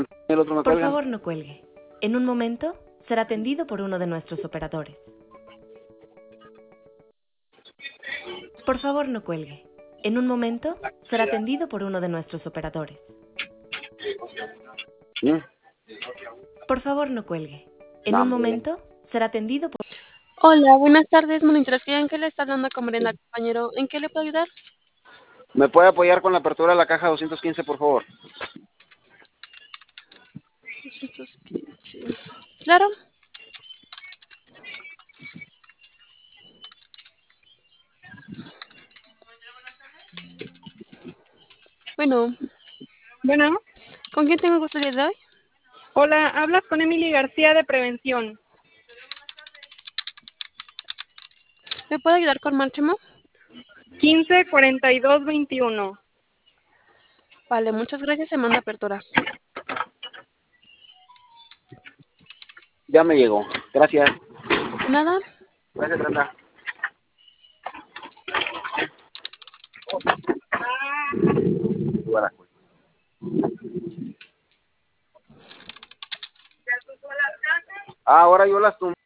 El otro me Por cuelgan. favor, no cuelgue. En un momento será atendido por uno de nuestros operadores. Por favor, no cuelgue. En un momento será atendido por uno de nuestros operadores. ¿Sí? Por favor, no cuelgue. En un Dame. momento será atendido por... Hola, buenas tardes, Moninteractiva. ¿En qué le está hablando con Brenda, compañero? ¿En qué le puedo ayudar? ¿Me puede apoyar con la apertura de la caja 215, por favor? 215. Claro. Bueno, Bueno, ¿con quién tengo el gusto el día de hoy? hola, hablas con Emily García de Prevención. ¿Me puede ayudar con Máximo? 154221. Vale, muchas gracias. Se manda apertura. Ya me llegó. Gracias. ¿De nada? Gracias, Brenda. Ahora yo las tomo.